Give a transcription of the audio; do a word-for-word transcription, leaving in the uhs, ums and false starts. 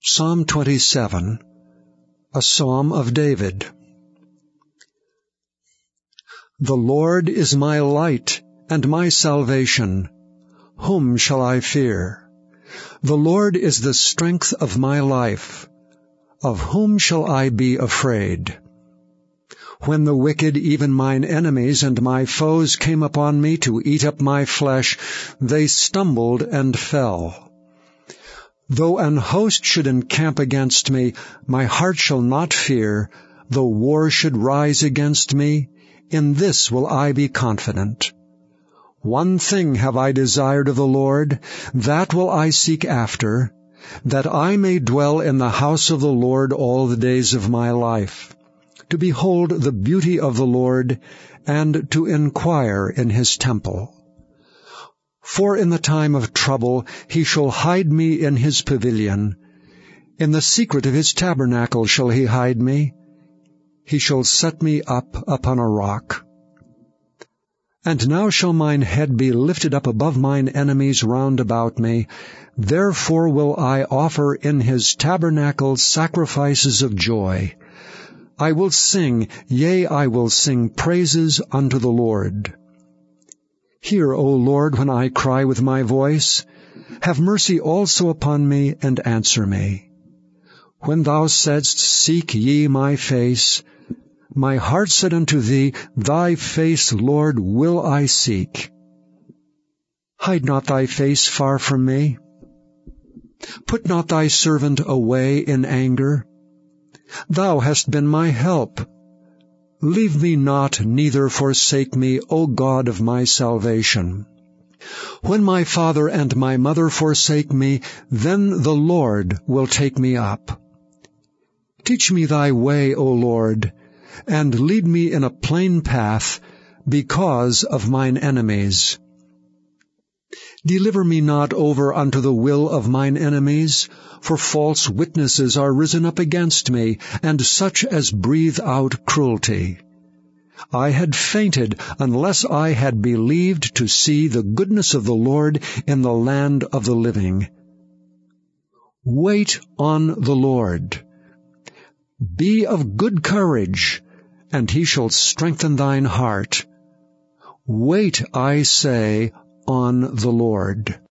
Psalm twenty-seven, a psalm of David. The Lord is my light and my salvation. Whom shall I fear? The Lord is the strength of my life. Of whom shall I be afraid? When the wicked, even mine enemies and my foes, came upon me to eat up my flesh, they stumbled and fell. Though an host should encamp against me, my heart shall not fear. Though war should rise against me, in this will I be confident. One thing have I desired of the Lord, that will I seek after, that I may dwell in the house of the Lord all the days of my life, to behold the beauty of the Lord, and to inquire in his temple. For in the time of trouble he shall hide me in his pavilion. In the secret of his tabernacle shall he hide me. He shall set me up upon a rock. And now shall mine head be lifted up above mine enemies round about me. Therefore will I offer in his tabernacle sacrifices of joy. I will sing, yea, I will sing praises unto the Lord. Hear, O Lord, when I cry with my voice. Have mercy also upon me, and answer me. When thou saidst, Seek ye my face, my heart said unto thee, Thy face, Lord, will I seek. Hide not thy face far from me. Put not thy servant away in anger. Thou hast been my help. Leave me not, neither forsake me, O God of my salvation. When my father and my mother forsake me, then the Lord will take me up. Teach me thy way, O Lord, and lead me in a plain path, because of mine enemies. Deliver me not over unto the will of mine enemies, for false witnesses are risen up against me, and such as breathe out cruelty. I had fainted unless I had believed to see the goodness of the Lord in the land of the living. Wait on the Lord. Be of good courage, and he shall strengthen thine heart. Wait, I say, on the Lord.